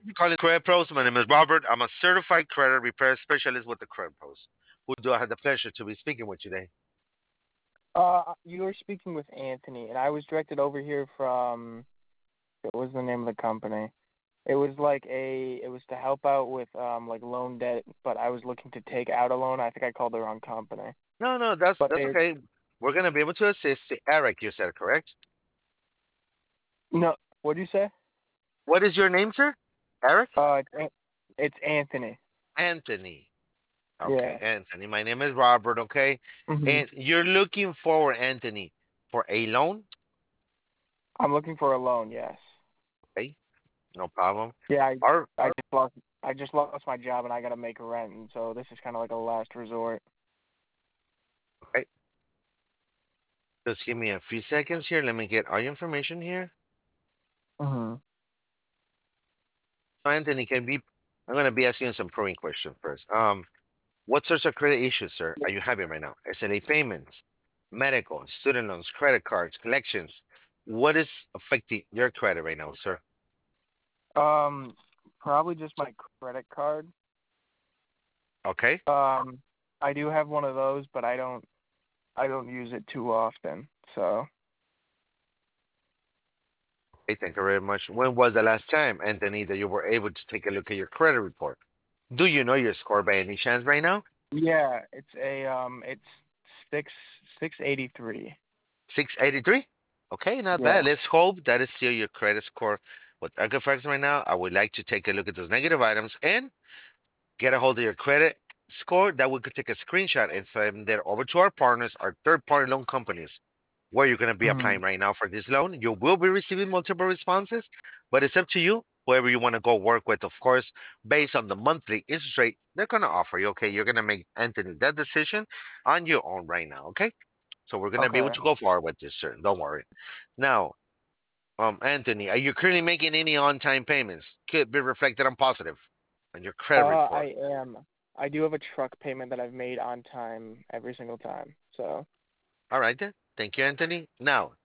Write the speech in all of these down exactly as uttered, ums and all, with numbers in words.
Thank you for calling Credit Pros. My name is Robert. I'm a certified credit repair specialist with the Credit Pros. Who do I have the pleasure to be speaking with today? Uh, you were speaking with Anthony, and I was directed over here from. What was the name of the company? It was like a. It was to help out with um like loan debt, but I was looking to take out a loan. I think I called the wrong company. No, no, that's But that's they okay. We're gonna be able to assist Eric. You said correct. no. What did you say? What is your name, sir? Eric? Uh, it's An- it's Anthony. Anthony. Okay, Yeah. Anthony. My name is Robert. Okay, Mhm. and you're looking for Anthony for a loan. I'm looking for a loan. Yes. Okay, no problem. Yeah. I Our, I our just lost. I just lost my job, and I gotta make rent, and so this is kind of like a last resort. okay. Just give me a few seconds here. Let me get all your information here. Mhm. So Anthony, can be. I'm gonna be asking you some probing questions first. Um, what sorts of credit issues, sir, are you having right now? S L A payments, medical, student loans, credit cards, collections. What is affecting your credit right now, sir? Um, probably just my credit card. Okay. Um, I do have one of those, but I don't I don't use it too often. So, Hey, thank you very much. When was the last time, Anthony, that you were able to take a look at your credit report? Do you know your score by any chance right now? yeah, it's a um it's six six eighty three. six eighty-three? Okay, not Yeah. bad. Let's hope that is still your credit score. With Equifax right now, I would like to take a look at those negative items and get a hold of your credit score that we could take a screenshot and send that over to our partners, our third party loan companies, where you're going to be applying Mhm. right now for this loan. You will be receiving multiple responses, but it's up to you. Whoever you want to go work with, of course, based on the monthly interest rate they're going to offer you. Okay, you're going to make Anthony that decision on your own right now. Okay, so we're going to be able Okay. to go forward with this, sir. Don't worry. Now, um, Anthony, are you currently making any on-time payments? Could be reflected on positive on your credit Uh, report. I am. I do have a truck payment that I've made on time every single time. So, All right then. Thank you, Anthony. Now,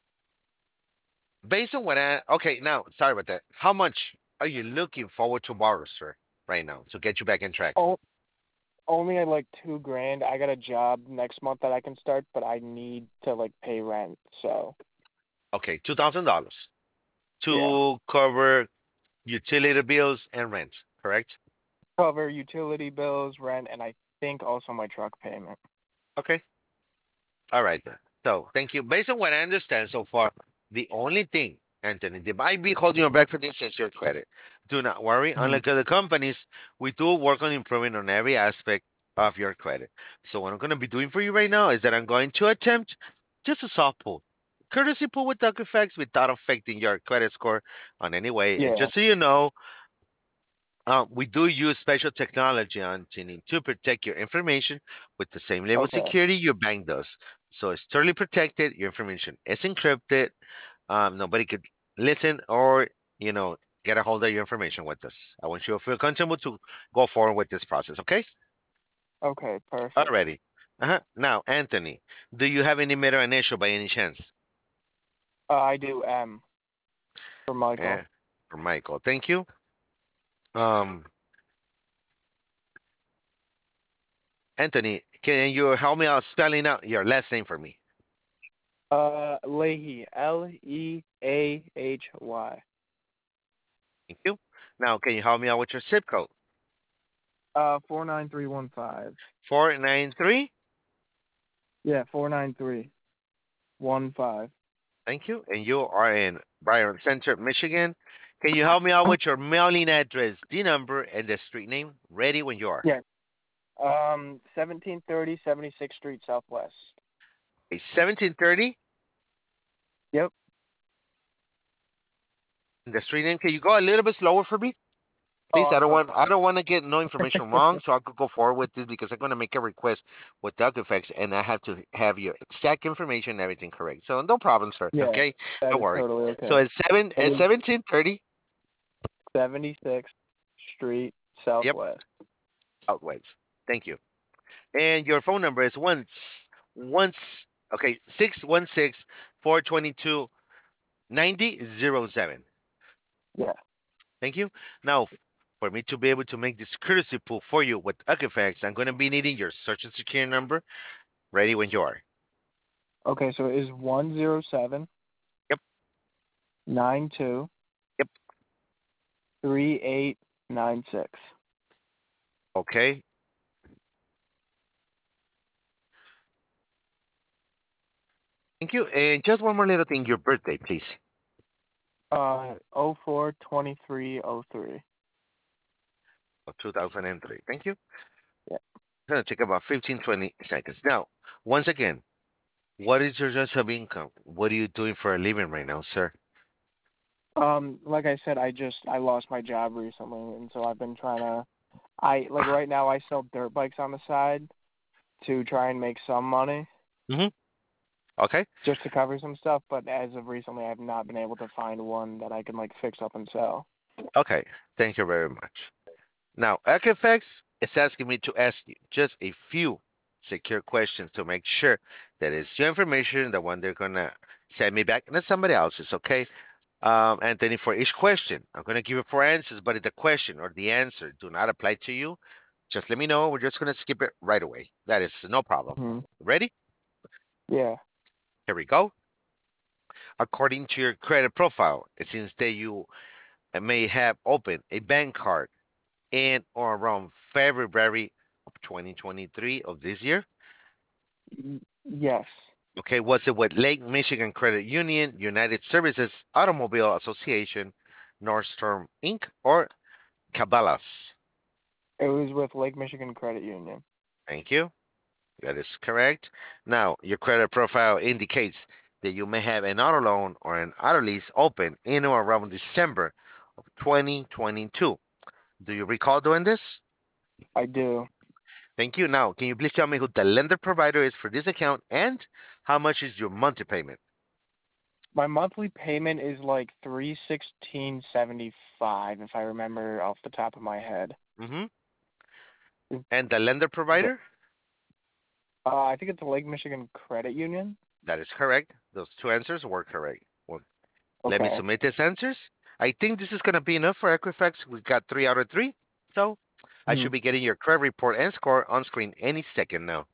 based on what I okay, now sorry about that. How much are you looking forward to borrow, sir, right now to get you back in track? oh, only at like two grand. I got a job next month that I can start, but I need to like pay rent. So, Okay, two thousand dollars yeah. to cover utility bills and rent, correct? Cover utility bills, rent, and I think also my truck payment. Okay. All right then. So thank you. Based on what I understand so far, the only thing, Anthony, that might be holding you back for this is your credit. Do not worry. Mhm. Unlike other companies, we do work on improving on every aspect of your credit. So what I'm going to be doing for you right now is that I'm going to attempt just a soft pull, courtesy pull with Equifax without affecting your credit score on any way. And Yeah. just so you know, uh, we do use special technology on Tinin to protect your information with the same level of Okay. security your bank does. So it's totally protected. Your information is encrypted. Um, nobody could listen or, you know, get a hold of your information with us. I want you to feel comfortable to go forward with this process, okay? Okay. Perfect. Alrighty. Uh-huh. Now, Anthony, do you have any middle initial by any chance? Uh, I do M for Eh, Michael. for Michael. Thank you. Um, Anthony, can you help me out spelling out your last name for me? Uh, Leahy. L E A H Y. Thank you. Now, can you help me out with your zip code? Uh, four nine three one five. four nine three. Yeah, four nine three one five. Thank you. And you are in Byron Center, Michigan. Can you help me out with your mailing address, the number, and the street name? Ready when you are. Yeah. Um, seventeen thirty seventy sixth Street Southwest. Okay, seventeen thirty. Yep. And the street name. Can you go a little bit slower for me? Oh, Please, I I'm don't so want I sorry. don't want to get no information wrong, so I could go forward with this because I'm gonna make a request with Doug Effects and I have to have your exact information and everything correct. So no problem, sir. Yeah, Okay? that Don't is worry. totally So okay. it's seven It at is seventeen thirty. seventy-sixth Street Yep, Southwest. Southwest. Thank you. And your phone number is once once okay, six one six four twenty two ninety zero seven. Yeah. Thank you. Now, for me to be able to make this courtesy pull for you with Equifax, I'm going to be needing your social security number. Ready when you are. Okay, so it is one zero seven Yep. nine two Yep. three eight nine six. Okay. Thank you. And just one more little thing, your birthday, please. Uh, oh four twenty three oh three. Of two thousand three. Thank you. Yeah. It's going to take about fifteen, twenty seconds. Now, once again, what is your source of income? What are you doing for a living right now, sir? Um, like I said, I just I lost my job recently, and so I've been trying to. I like right now I sell dirt bikes on the side to try and make some money Mm-hmm. Okay. just to cover some stuff. But as of recently, I've not been able to find one that I can like fix up and sell. Okay. Thank you very much. Now, Equifax is asking me to ask you just a few secure questions to make sure that it's your information, the one they're gonna send me back, and not somebody else's. Okay. Um, Anthony, for each question, I'm gonna give you four answers, but if the question or the answer do not apply to you, just let me know. We're just gonna skip it right away. That is no problem. Hmm. Ready? Yeah. Here we go. According to your credit profile, it seems that you may have opened a bank card in or around February of twenty twenty-three of this year. Y- yes. Okay, was it with Lake Michigan Credit Union, United Services Automobile Association, Nordstrom Incorporated, or Cabela's? It was with Lake Michigan Credit Union. Thank you. That is correct. Now, your credit profile indicates that you may have an auto loan or an auto lease open in or around December of twenty twenty-two. Do you recall doing this? I do. Thank you. Now, can you please tell me who the lender provider is for this account and how much is your monthly payment? My monthly payment is like three sixteen seventy five, if I remember off the top of my head. Mm-hmm. Is And the lender that- provider? Uh, I think it's the Lake Michigan Credit Union. That is correct. Those two answers were correct. Well, let me Okay. submit these answers. I think this is going to be enough for Equifax. We got three out of three. So I Hmm. should be getting your credit report and score on screen any second now.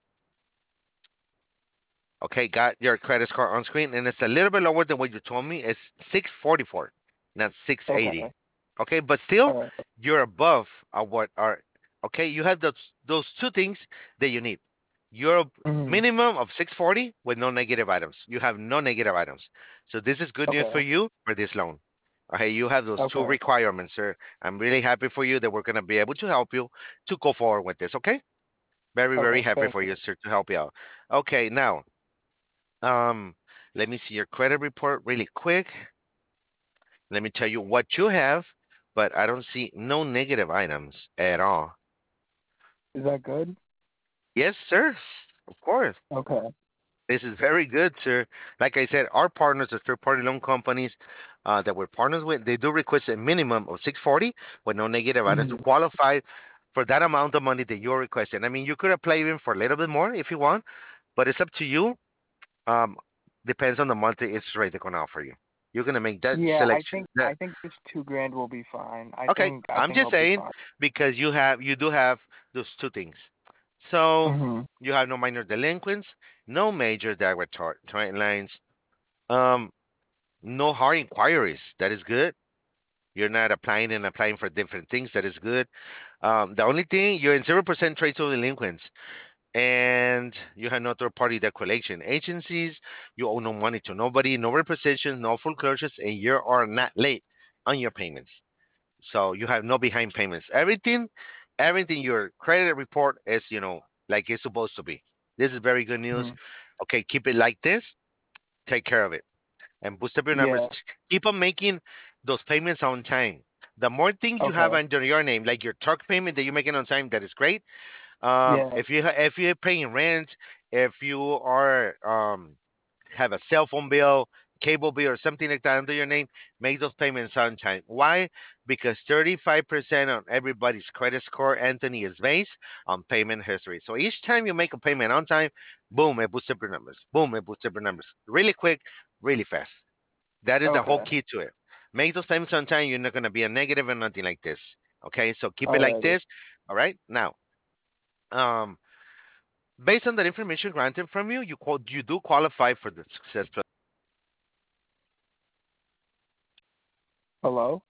Okay, got your credit score on screen, and it's a little bit lower than what you told me. It's six forty-four, not six eighty. Okay. Okay, but still, All right. you're above uh, what are. Okay, you have those those two things that you need. You're a Hmm. minimum of six forty with no negative items. You have no negative items. So this is good news for Okay. you for this loan. Okay, you have those two Okay. requirements, sir. I'm really happy for you that we're gonna be able to help you to go forward with this. Okay, very very Okay. happy Thank for you. you, sir, to help you out. Okay, now um, let me see your credit report really quick. Let me tell you what you have, but I don't see no negative items at all. Is that good? Yes, sir. Of course. Okay. This is very good, sir. Like I said, our partners, the third-party loan companies uh, that we're partners with, they do request a minimum of six forty with no negative items to Hmm. qualify for that amount of money that you're requesting. I mean, you could apply even for a little bit more if you want, but it's up to you. Um, Depends on the monthly interest rate they're gonna offer you. You're gonna make that Yeah, I selection. think That I think this two grand will be fine. I okay? think I I'm think just I'll be saying fine. because you have you do have those two things. So Hmm. you have no minor delinquents, no major direct trade lines, um, no hard inquiries. That is good. You're not applying and applying for different things. That is good. Um, the only thing you're in zero percent trade to delinquents, and you have no third party debt collection agencies. You owe no money to nobody, no repossessions, no foreclosures, and you are not late on your payments. So you have no behind payments. Everything, everything your credit report is, you know, like it's supposed to be. This is very good news. Hmm. Okay, keep it like this. Take care of it and boost up your numbers. Yeah. Keep on making those payments on time. The more things you have Okay. under your name, like your truck payment that you're making on time, that is great. Um, Yeah. if you ha- if you're paying rent, if you are um have a cell phone bill, cable bill, or something like that under your name, make those payments on time. Why? Because thirty-five percent on everybody's credit score, Anthony, is based on payment history. So each time you make a payment on time, boom, it boosts up your numbers. Boom, it boosts up your numbers. Really quick, really fast. That is the whole Okay. key to it. Make those payments on time. You're not gonna be a negative or nothing like this. Okay, so keep it like Alrighty. this. All right. Now, um, based on that information granted from you, you qual- you do qualify for the Success Plus. Hello?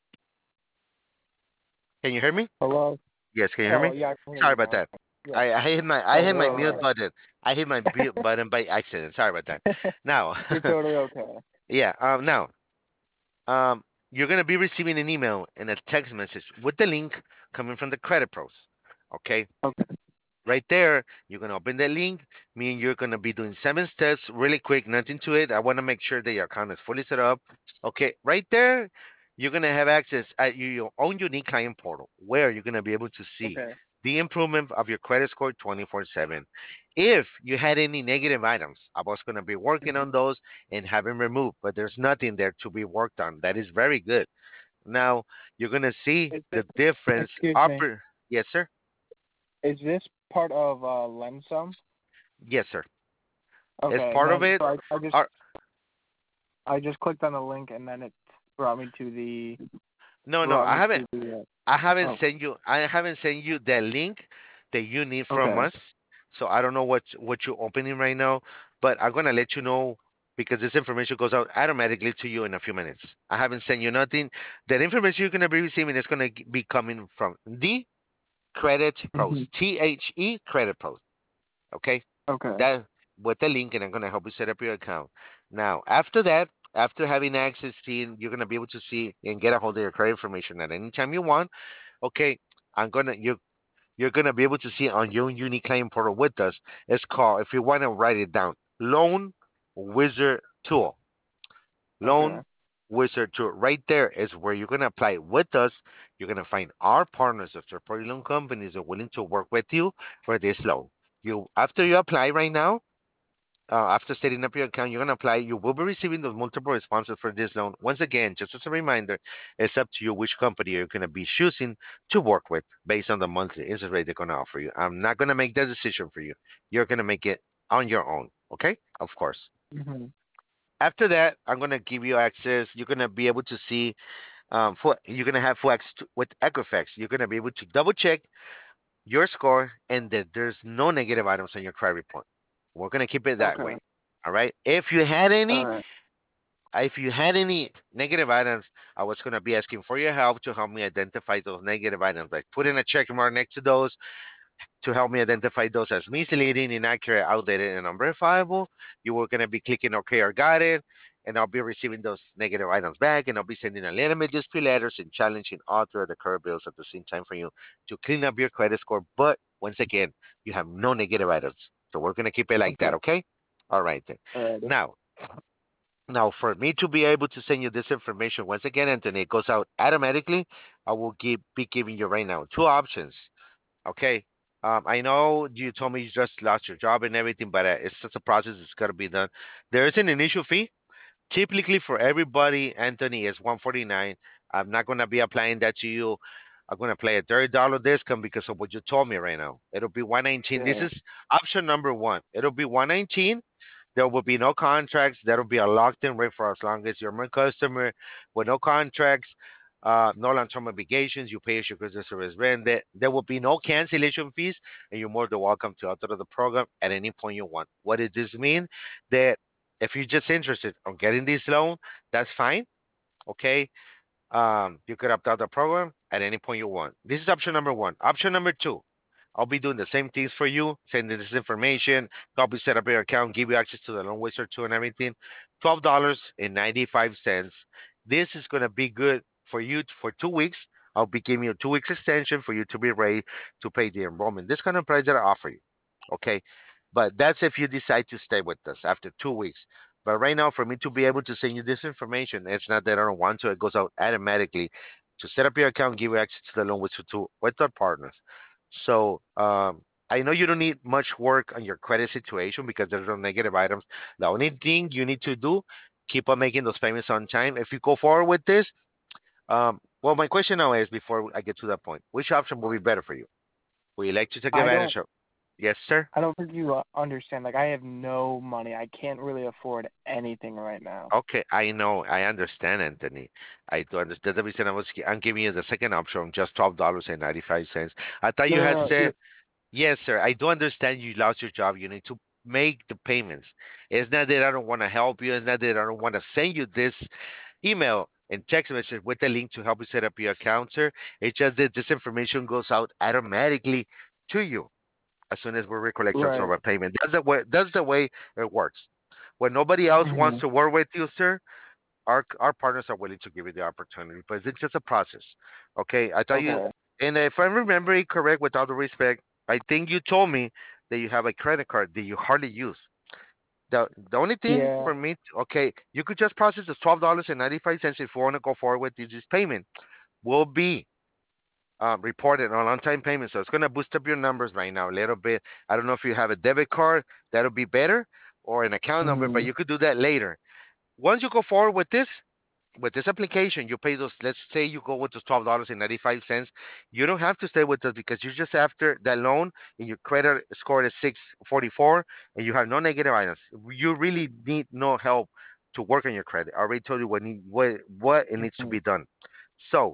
Can you hear me? Hello? Yes. Can you hear Oh, me? yeah, I can hear Sorry you about now. that. Yeah. I, I hit my I hit Oh, my all mute right. button. I hit my mute button by accident. Sorry about that. Now, You're totally okay. yeah. Um. Now, um, you're gonna be receiving an email and a text message with the link coming from the Credit Pros. Okay. Okay. Right there, you're gonna open the link. Me and you're gonna be doing seven steps really quick, nothing to it. I want to make sure that your account is fully set up. Okay, right there, you're gonna have access at your your own unique client portal where you're gonna be able to see Okay. the improvement of your credit score twenty-four seven. If you had any negative items, I was gonna be working Mhm. on those and have them removed, but there's nothing there to be worked on. That is very good. Now you're gonna see Is this, the difference. excuse me, Upper, yes, sir. is this part of uh Lensum? Yes, sir. As Okay, and part of then it, so I, I just our I just clicked on the link and then it brought me to the no, no, brought I me haven't. to the uh, I haven't oh, sent you. I haven't sent you the link that you need from okay. us. So I don't know what what you're opening right now, but I'm gonna let you know because this information goes out automatically to you in a few minutes. I haven't sent you nothing. That information you're gonna be receiving is gonna g- be coming from the Credit Mhm. Pros, T H E Credit Pros. Okay, Okay. that with the link, and I'm gonna help you set up your account. Now, after that, after having access, seeing you're gonna be able to see and get a hold of your credit information at any time you want. Okay, I'm gonna you you're gonna be able to see on your unique claim portal with us. It's called, if you want to write it down, Loan Wizard Tool. Okay. Loan Wizard Tool. Right there is where you're gonna apply with us. You're gonna find our partners, the third party loan companies that are willing to work with you for this loan. You after you apply right now, uh, after setting up your account, you're going to apply. You will be receiving those multiple responses for this loan. Once again, just as a reminder, it's up to you which company you're going to be choosing to work with based on the monthly interest rate they're going to offer you. I'm not going to make that decision for you. You're going to make it on your own. Okay? Of course. Mhm. After that, I'm going to give you access. You're going to be able to see, um, full, you're going to have full access to, with Equifax. You're going to be able to double check your score and that there's no negative items on your credit report. We're going to keep it that Okay. way. All right. If you had All any, right. if you had any negative items, I was going to be asking for your help to help me identify those negative items, like putting a check mark next to those to help me identify those as misleading, inaccurate, outdated, and unverifiable. You were going to be clicking OK or got it, and I'll be receiving those negative items back, and I'll be sending a limit dispute letters and challenging author of the current bills at the same time for you to clean up your credit score. But once again, you have no negative items, so we're going to keep it like that, Okay. okay? All right then. Alrighty. Now, now, for me to be able to send you this information once again, Anthony, it goes out automatically. I will give, be giving you right now two options. Okay. Um, I know you told me you just lost your job and everything, but uh, it's just a process. It's got to be done. There is an initial fee. Typically, for everybody, Anthony, is one forty-nine. I'm not gonna be applying that to you. I'm gonna play a thirty dollar discount because of what you told me right now. It'll be one nineteen. This Yeah. is option number one. It'll be one nineteen. There will be no contracts. That'll be a locked in rate for as long as you're my customer with no contracts, uh, no long term obligations. You pay as your Christmas service rent. There, there will be no cancellation fees, and you're more than welcome to alter the program at any point you want. What does this mean? That if you're just interested on getting this loan, that's fine. Okay. Um, you could opt out the program at any point you want. This is option number one. Option number two, I'll be doing the same things for you, sending this information, help you set up your account, give you access to the loan wizard too and everything. twelve dollars and ninety-five cents. This is gonna be good for you for two weeks. I'll be giving you a two weeks extension for you to be ready to pay the enrollment. This kind of price that I offer you. Okay. But that's if you decide to stay with us after two weeks. But right now, for me to be able to send you this information, it's not that I don't want to. It goes out automatically to set up your account, give you access to the loan with two with our partners. So um, I know you don't need much work on your credit situation because there's no negative items. The only thing you need to do, keep on making those payments on time. If you go forward with this, um, well, my question now is before I get to that point, which option will be better for you? Would you like to take I don't advantage of? Yes, sir. I don't think you uh, understand. Like, I have no money. I can't really afford anything right now. Okay, I know, I understand, Anthony. I do understand. The reason I was, gi- I'm giving you the second option, just twelve dollars and ninety five cents. I thought No, you no, had no. You're said, yes, sir. I do understand you lost your job. You need to make the payments. It's not that I don't want to help you. It's not that I don't want to send you this email and text message with the link to help you set up your account, sir. It's just that this information goes out automatically to you as soon as we recollect some sort right. of a payment. That's the way. That's the way it works. When nobody else wants Mhm. to work with you, sir, our our partners are willing to give you the opportunity, but it's just a process. Okay, I thought you, Okay. and if I remember it correct, with all the respect, I think you told me that you have a credit card that you hardly use. The the only thing Yeah. for me, t- okay, you could just process the twelve dollars and ninety five cents if you want to go forward with this payment. Will be um, reported on on-time payment, so it's gonna boost up your numbers right now a little bit. I don't know if you have a debit card, that'll be better, or an account number, but Mhm. you could do that later. Once you go forward with this, with this application, you pay those. Let's say you go with those twelve dollars and ninety five cents. You don't have to stay with us because you're just after that loan, and your credit score is six forty four, and you have no negative items. You really need no help to work on your credit. I already told you what need, what what it needs to Mhm. be done. So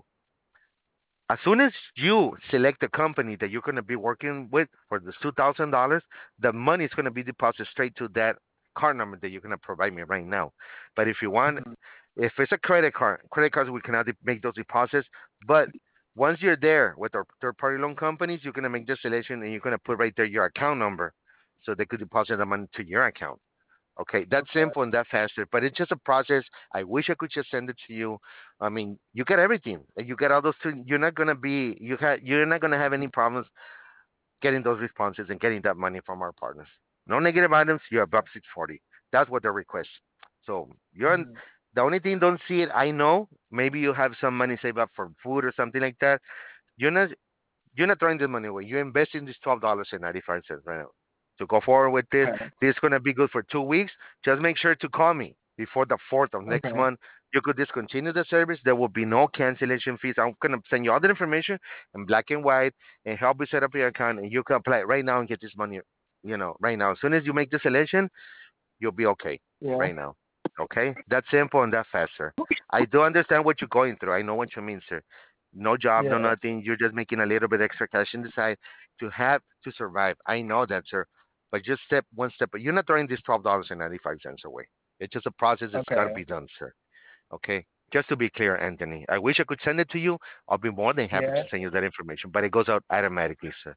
as soon as you select the company that you're going to be working with for this two thousand dollars, the money is going to be deposited straight to that card number that you're going to provide me right now. But if you want, Mhm. if it's a credit card, credit cards, we cannot de- make those deposits. But once you're there with our third party loan companies, you're going to make the selection and you're going to put right there your account number so they could deposit the money to your account. Okay, that's Okay. simple and that faster, but it's just a process. I wish I could just send it to you. I mean, you get everything. and You get all those two. You're not gonna be you have you're not gonna have any problems getting those responses and getting that money from our partners. No negative items. You're above six forty. That's what they request. So you're on, Mhm. the only thing don't see it. I know maybe you have some money saved up for food or something like that. You're not you're not throwing the money away. You're investing this twelve dollars and ninety five cents right now. To go forward with this, Okay. this is gonna be good for two weeks. Just make sure to call me before the fourth of next Okay. month. You could discontinue the service. There will be no cancellation fees. I'm gonna send you all the information in black and white and help you set up your account, and you can apply it right now and get this money. You know, right now. As soon as you make the selection, you'll be okay Yeah. right now. Okay? That's simple and that fast, sir. I do understand what you're going through. I know what you mean, sir. No job, no Yeah. nothing. You're just making a little bit extra cash in the side to have to survive. I know that, sir. But just step one step. You're not throwing this twelve dollars and ninety five cents away. It's just a process that's got to Okay. be done, sir. Okay? Just to be clear, Anthony, I wish I could send it to you. I'll be more than happy to Yeah. send you that information, but it goes out automatically, sir.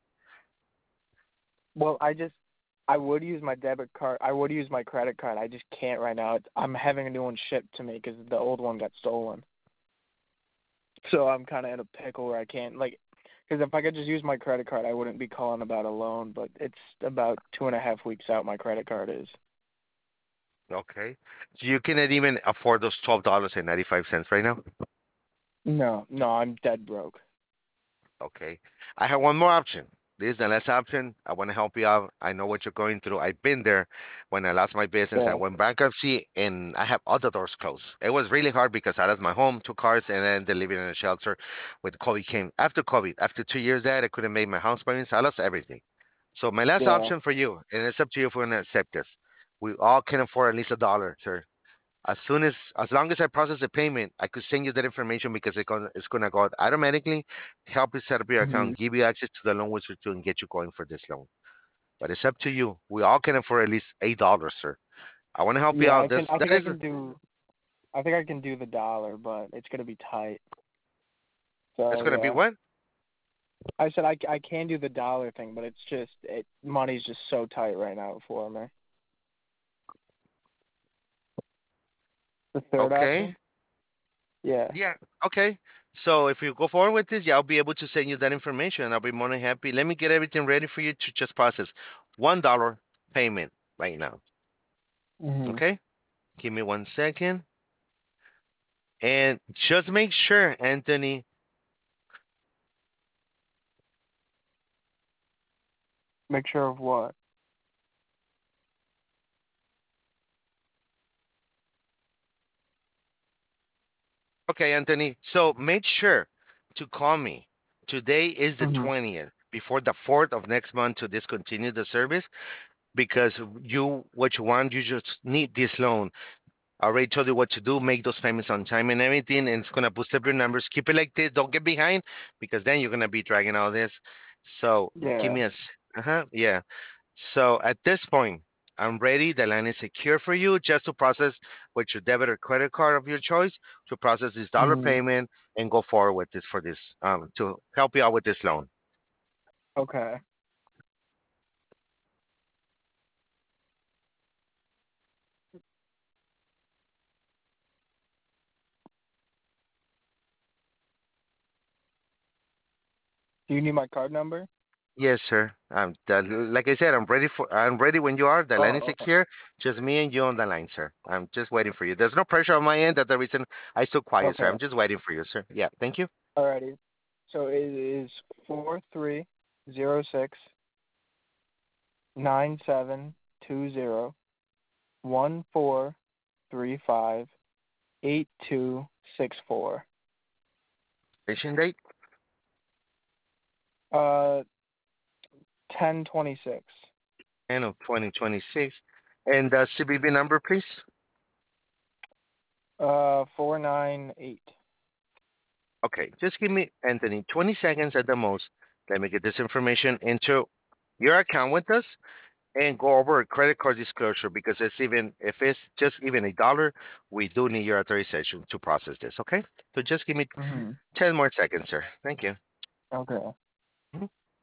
Well, I just I would use my debit card. I would use my credit card. I just can't right now. It's, I'm having a new one shipped to me because the old one got stolen. So I'm kind of in a pickle where I can't like. Because if I could just use my credit card, I wouldn't be calling about a loan. But it's about two and a half weeks out. My credit card is. Okay? So you cannot even afford those twelve dollars and ninety five cents right now? No, no, I'm dead broke. Okay. I have one more option. This is the last option. I want to help you out. I know what you're going through. I've been there. When I lost my business, I Yeah, went bankruptcy and I have all the doors closed. It was really hard because I lost my home, two cars, and then the living in a shelter when COVID came. After COVID, after two years that I couldn't make my house payments, I lost everything. So my last yeah. option for you, and it's up to you if we're gonna accept this. We all can afford at least a dollar, sir. As soon as as long as I process the payment, I could send you that information because it gonna, it's gonna go out automatically, help you set up your Hmm. account, give you access to the loan wizard too, and get you going for this loan. But it's up to you. We all can afford at least eight dollars, sir. I want to help you Yeah, I out. can. This I that think I is can do. I think I can do the dollar, but it's gonna be tight. that's So gonna be yeah. what? I said I, I can do the dollar thing, but it's just it money's just so tight right now for me. The third Okay. option? Yeah. Yeah. Okay. So if you go forward with this, yeah, I'll be able to send you that information and I'll be more than happy. Let me get everything ready for you to just process one dollar payment right now. Mhm. Okay? Give me one second. And just make sure, Anthony. Make sure of what? Okay, Anthony. So make sure to call me. Today is the Mhm. twentieth. before the fourth of next month to discontinue the service because you what you want you just need this loan. I already told you what to do, make those payments on time and everything, and it's gonna boost up your numbers. Keep it like this, don't get behind because then you're gonna be dragging all this. So give Yeah. me a s- uh-huh, yeah. So at this point, I'm ready. The line is secure for you just to process with your debit or credit card of your choice to process this dollar Mhm. payment and go forward with this for this um to help you out with this loan. Okay. Do you need my card number? Yes, sir. Um, the, like I said, I'm ready for. I'm ready when you are. The line is Oh, okay. secure. Just me and you on the line, sir. I'm just waiting for you. There's no pressure on my end. That's the reason I so quiet, sir. Okay. I'm just waiting for you, sir. Yeah, thank you. Alrighty. So it is four three zero six nine seven two zero one four three five eight two six four. Expiration date Uh, ten twenty six. end of twenty twenty-six, and the C B B number, please. Uh, four nine eight. Okay, just give me Anthony twenty seconds at the most. Let me get this information into your account with us and go over a credit card disclosure because it's even if it's just even a dollar, we do need your authorization to process this. Okay, so just give me Mhm. ten more seconds, sir. Thank you. Okay. Mhm.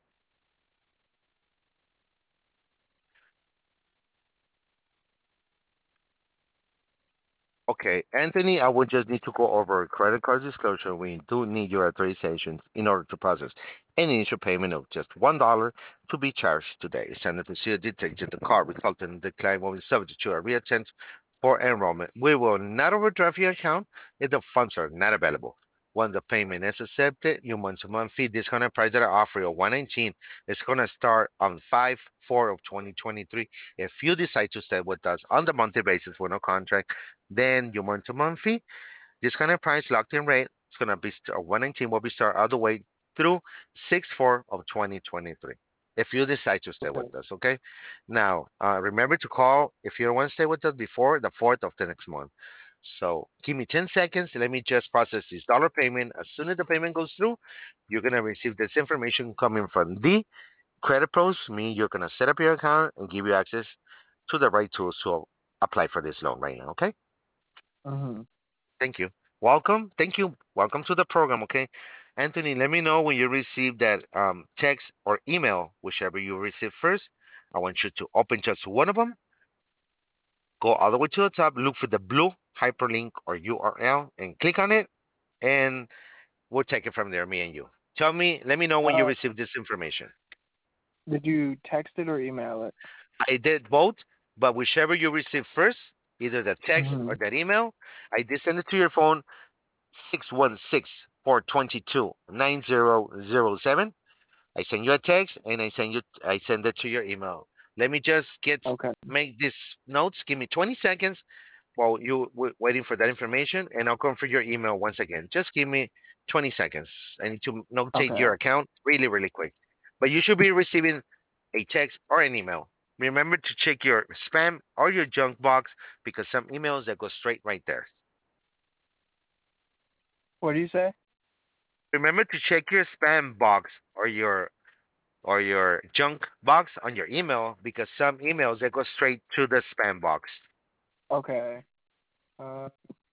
Okay, Anthony, I would just need to go over a credit card disclosure. We do need your authorization in order to process any initial payment of just one dollar to be charged today. Standard procedure dictates that the card resulting in decline will be subject to a reattempt for enrollment. We will not overdraft your account if the funds are not available. When the payment is accepted, your month-to-month fee discounted price that I offer you one nineteen is going to start on five four of twenty twenty-three. If you decide to stay with us on the monthly basis with no contract, then your month-to-month fee, this kind of price locked-in rate, it's gonna be st- uh, one nineteen will be start all the way through six four of twenty twenty-three. If you decide to stay Okay. with us, okay? Now, uh, remember to call if you don't want to stay with us before the fourth of the next month. So give me ten seconds. Let me just process this dollar payment. As soon as the payment goes through, you're gonna receive this information coming from the credit pros. Me, you're gonna set up your account and give you access to the right tools to apply for this loan right now, okay? Mhm. Thank you. Welcome. Thank you. Welcome to the program. Okay. Anthony, let me know when you receive that um, text or email, whichever you receive first. I want you to open just one of them, go all the way to the top, look for the blue hyperlink or U R L, and click on it, and we'll take it from there, me and you. Tell me, let me know when you Uh, receive this information. did you text it or email it? I did both, but whichever you receive first, either the text or Mhm. that email, I did send it to your phone six one six, four two two, nine zero zero seven. I send you a text and I send you I send it to your email. Let me just get Okay. make these notes. Give me twenty seconds while you w- waiting for that information, and I'll confirm your email once again. Just give me twenty seconds. I need to notate Okay. your account really, really quick. But you should be receiving a text or an email. Remember to check your spam or your junk box because some emails that go straight right there. What do you say? Remember to check your spam box or your or your junk box on your email because some emails that go straight to the spam box. Okay. Uh,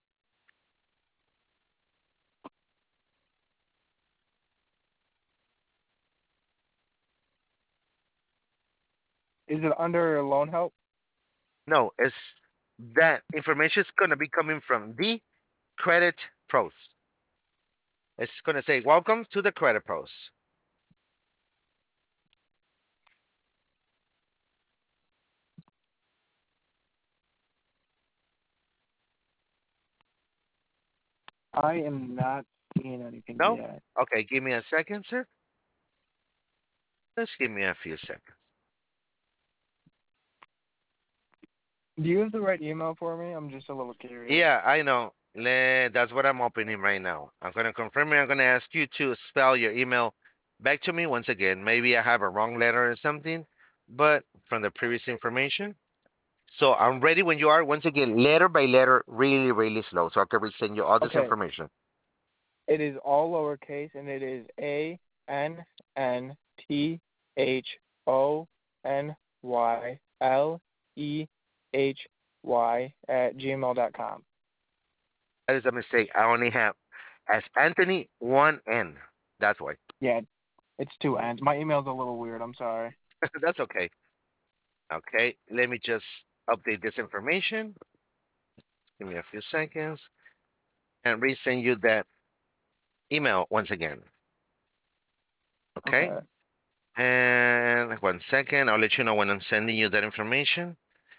is it under loan help? No, it's that information is gonna be coming from the credit pros. It's gonna say, "Welcome to the credit pros." I am not seeing anything No, yet. okay, give me a second, sir. Just give me a few seconds. Do you have the right email for me? I'm just a little curious. Yeah, I know. Le- That's what I'm opening right now. I'm gonna confirm it. I'm gonna ask you to spell your email back to me once again. Maybe I have a wrong letter or something, but from the previous information. So I'm ready when you are. Once again, letter by letter, really, really slow, so I can resend you all this Okay. information. It is all lowercase, and it is A N N T H O N Y L E H Y at gmail dot com. That is a mistake. I only have as Anthony one N. That's why. Yeah, it's two N's. My email's a little weird. I'm sorry. That's okay. Okay, let me just update this information. Give me a few seconds and resend you that email once again. Okay, Okay. and one second, I'll let you know when I'm sending you that information.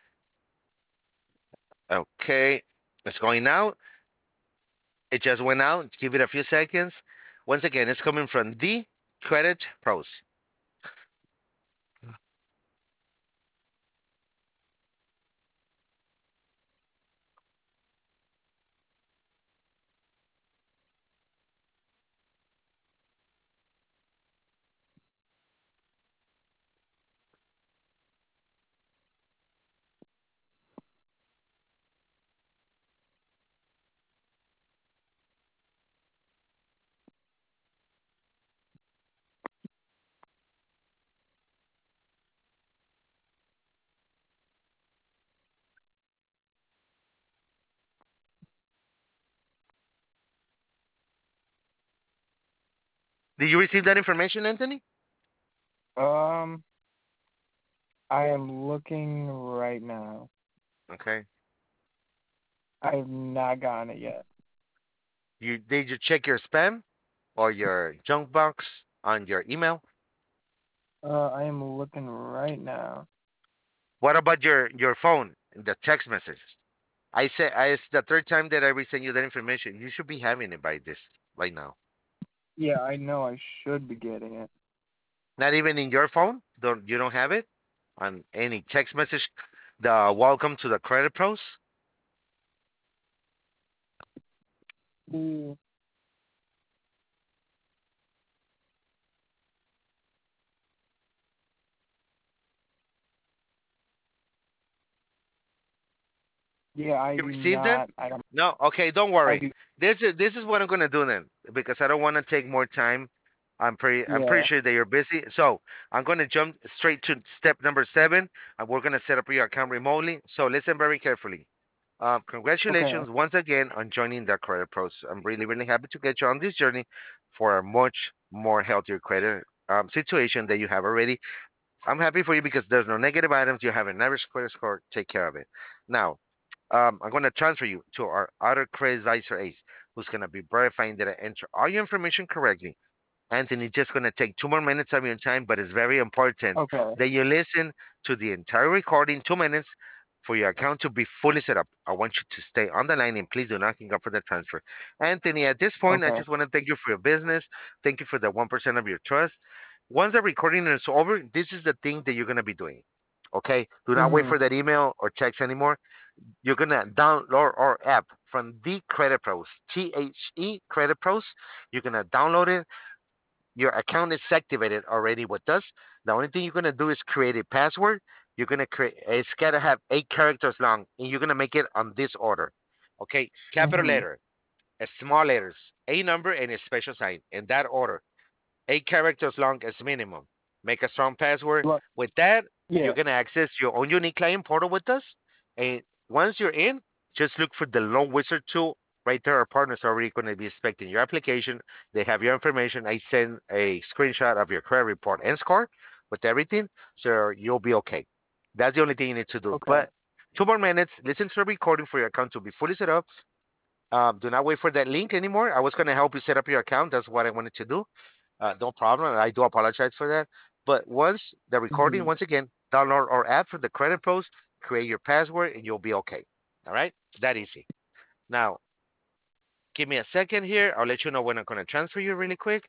Okay, it's going out. It just went out. Give it a few seconds. Once again, it's coming from the Credit Pros. Did you receive that information, Anthony? Um, I am looking right now. Okay. I have not gotten it yet. You did you check your spam or your junk box on your email? Uh, I am looking right now. What about your your phone, the text messages? I said I, it's the third time that I resend you that information. You should be having it by this right now. Yeah, I know I should be getting it. Not even in your phone. Don't you don't have it on any text message? The welcome to the Credit Pros. Mm, yeah, I You do received it? not. I don't. No. Okay, don't I worry. do. This is this is what I'm gonna do then because I don't want to take more time. I'm pretty I'm pretty Yeah. sure that you're busy. So I'm gonna jump straight to step number seven, and we're gonna set up your account remotely. So listen very carefully. Um, Okay. congratulations once again on joining the Credit Pros. I'm really, really happy to get you on this journey for a much more healthier credit um, situation that you have already. I'm happy for you because there's no negative items. You have an average credit score. Take care of it. Now, um, I'm going to transfer you to our Auto Credit Advisor Ace, who's going to be verifying that I enter all your information correctly. Anthony, just going to take two more minutes of your time, but it's very important Okay. that you listen to the entire recording, two minutes, for your account to be fully set up. I want you to stay on the line and please do not hang up for the transfer. Anthony, at this point, I Okay. just want to thank you for your business. Thank you for the one percent of your trust. Once the recording is over, this is the thing that you're going to be doing. Okay? Do not wait Mhm. for that email or text anymore. You're going to download our app from the Credit Pros, T H E Credit Pros. You're going to download it. Your account is activated already with us. The only thing you're gonna do is create a password. You're gonna create. It's gotta have eight characters long, and you're gonna make it on this order. Okay, capital Mhm. letter, a small letters, a number, and a special sign in that order. Eight characters long as minimum. Make a strong password. Look. With that, you're Yeah. gonna access your own unique client portal with us. And once you're in, just look for the Loan Wizard tool right there. Our partners are already going to be inspecting your application. They have your information. I send a screenshot of your credit report and score with everything, so you'll be okay. That's the only thing you need to do. Okay. But two more minutes. Listen to the recording for your account to be fully set up. Um, do not wait for that link anymore. I was going to help you set up your account. That's what I wanted to do. Uh, no problem. I do apologize for that. But once the recording, Mhm. once again, download our app for the Credit Pros, create your password, and you'll be okay. All right? That easy. Now, give me a second here. I'll let you know when I'm going to transfer you really quick.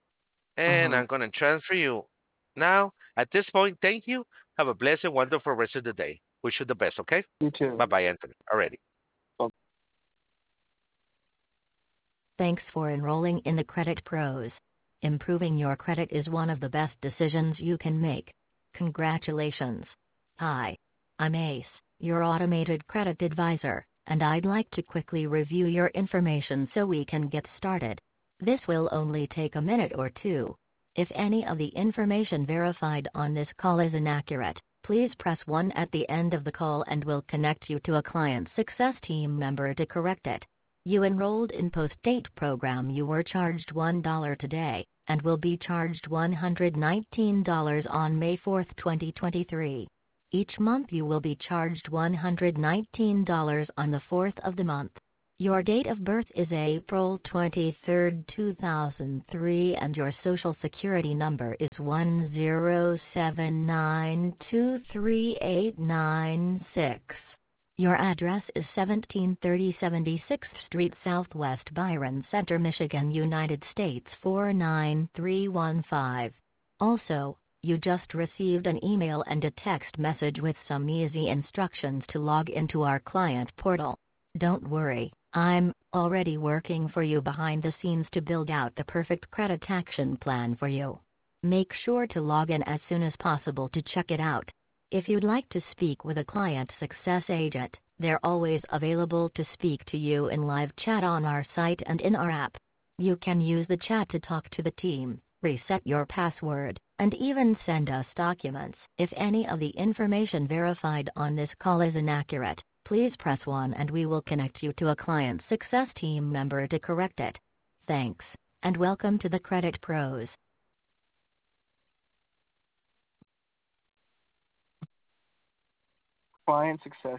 And Mhm. I'm going to transfer you now. At this point, thank you. Have a blessed, wonderful rest of the day. Wish you the best, okay? You too. Bye bye, Anthony. Already. Thanks for enrolling in the Credit Pros. Improving your credit is one of the best decisions you can make. Congratulations. Hi. I'm Ace, your automated credit advisor, and I'd like to quickly review your information so we can get started. This will only take a minute or two. If any of the information verified on this call is inaccurate, please press one at the end of the call and we'll connect you to a client success team member to correct it. You enrolled in post-date program. You were charged one dollar today, and will be charged one hundred nineteen dollars on May fourth, twenty twenty-three. Each month you will be charged one hundred nineteen dollars on the fourth of the month. Your date of birth is April twenty-third, two thousand three, and your social security number is one zero seven nine two three eight nine six. Your address is seventeen thirty seventy-sixth Street Southwest, Byron Center, Michigan, United States four nine three one five. Also, you just received an email and a text message with some easy instructions to log into our client portal. Don't worry, I'm already working for you behind the scenes to build out the perfect credit action plan for you. Make sure to log in as soon as possible to check it out. If you'd like to speak with a client success agent, they're always available to speak to you in live chat on our site and in our app. You can use the chat to talk to the team, reset your password, and even send us documents. If any of the information verified on this call is inaccurate, please press one and we will connect you to a client success team member to correct it. Thanks, and welcome to the Credit Pros. Client success